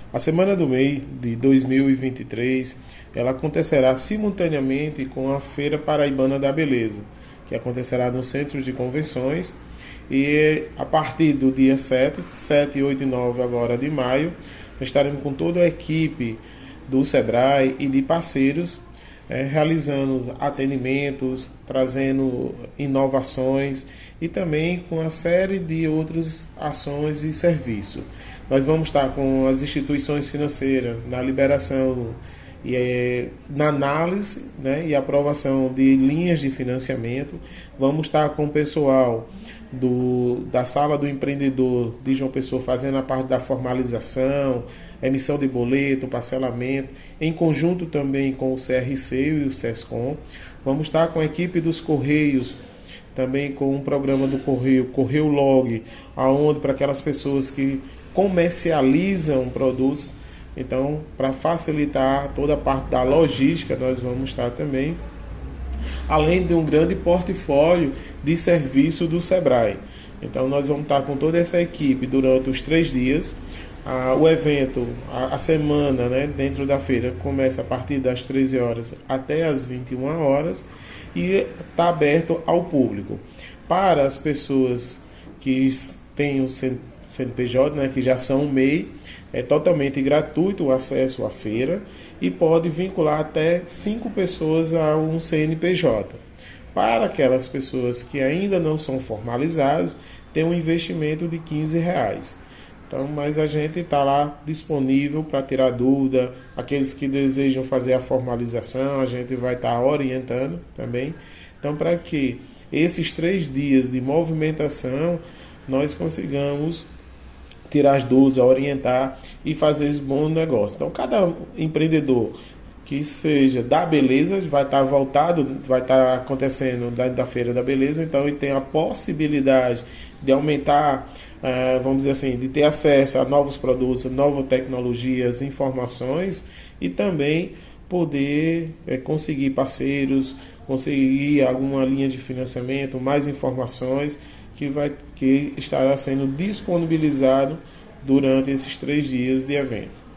A Semana do MEI de 2023, ela acontecerá simultaneamente com a Feira Paraibana da Beleza, que acontecerá no Centro de Convenções, e a partir do dia 7, 8 e 9 agora de maio, nós estaremos com toda a equipe do Sebrae e de parceiros realizando atendimentos, trazendo inovações e também com uma série de outras ações e serviços. Nós vamos estar com as instituições financeiras na liberação e na análise, né, e aprovação de linhas de financiamento. Vamos estar com o pessoal da Sala do Empreendedor de João Pessoa fazendo a parte da formalização, emissão de boleto, parcelamento, em conjunto também com o CRC e o SESCOM. Vamos estar com a equipe dos Correios, também com um programa do Correio Log, aonde para aquelas pessoas que comercializam produtos. Então, para facilitar toda a parte da logística, nós vamos estar também, além de um grande portfólio de serviço do Sebrae. Então, nós vamos estar com toda essa equipe durante os 3 dias. O evento, a semana, né, dentro da feira, começa a partir das 13 horas até as 21 horas e está aberto ao público. Para as pessoas que têm o CNPJ, né, que já são MEI, é totalmente gratuito o acesso à feira e pode vincular até 5 pessoas a um CNPJ. Para aquelas pessoas que ainda não são formalizadas, tem um investimento de R$ 15. Então, mas a gente está lá disponível para tirar dúvida. Aqueles que desejam fazer a formalização, a gente vai estar orientando também. Então, para que esses 3 dias de movimentação, nós consigamos tirar as dúvidas, orientar e fazer esse bom negócio. Então, cada empreendedor que seja da beleza vai estar voltado, vai estar acontecendo da Feira da Beleza, então ele tem a possibilidade de aumentar, vamos dizer assim, de ter acesso a novos produtos, novas tecnologias, informações e também poder conseguir parceiros, conseguir alguma linha de financiamento, mais informações que estará sendo disponibilizado durante esses 3 dias de evento.